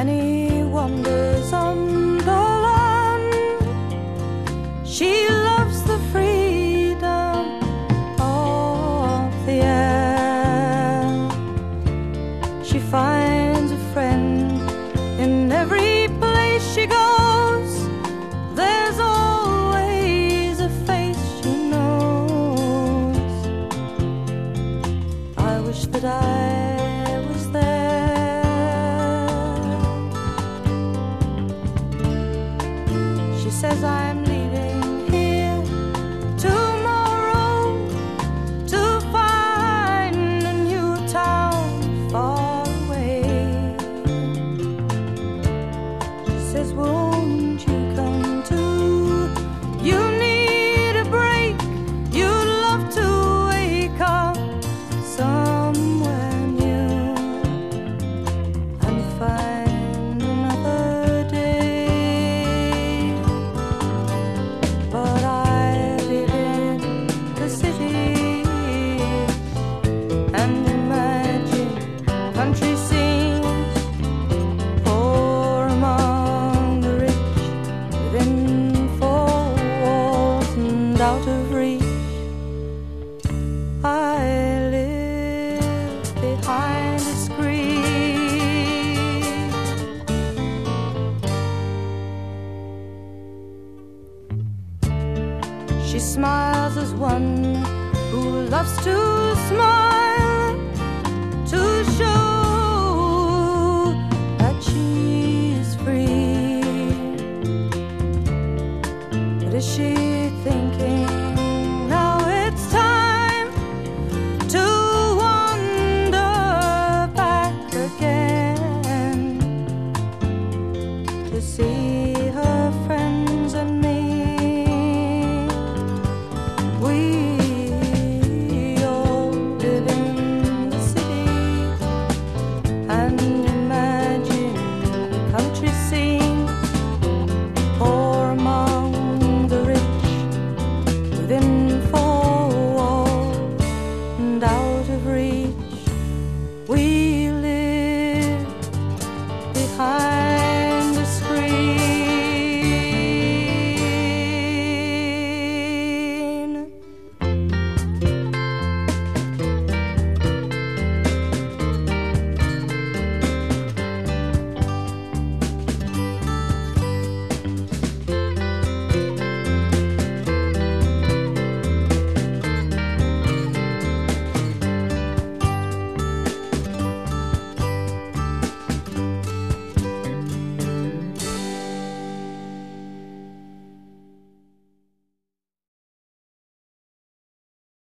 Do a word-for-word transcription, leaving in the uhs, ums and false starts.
and he wanders on the land. She loves the freedom of the air. She finds a friend in every place she goes. There's always a face she knows. I wish that I was there. She says I'm leaving here tomorrow to find a new town far away. She says, won't you come too? You need a break. You'd love to wake up somewhere new and find another day. But I live in the city and imagine country scenes, poor among the rich, within four walls and out of reach. I live behind a screen. She smiles as one who loves to smile, to show that she's free. But is she thinking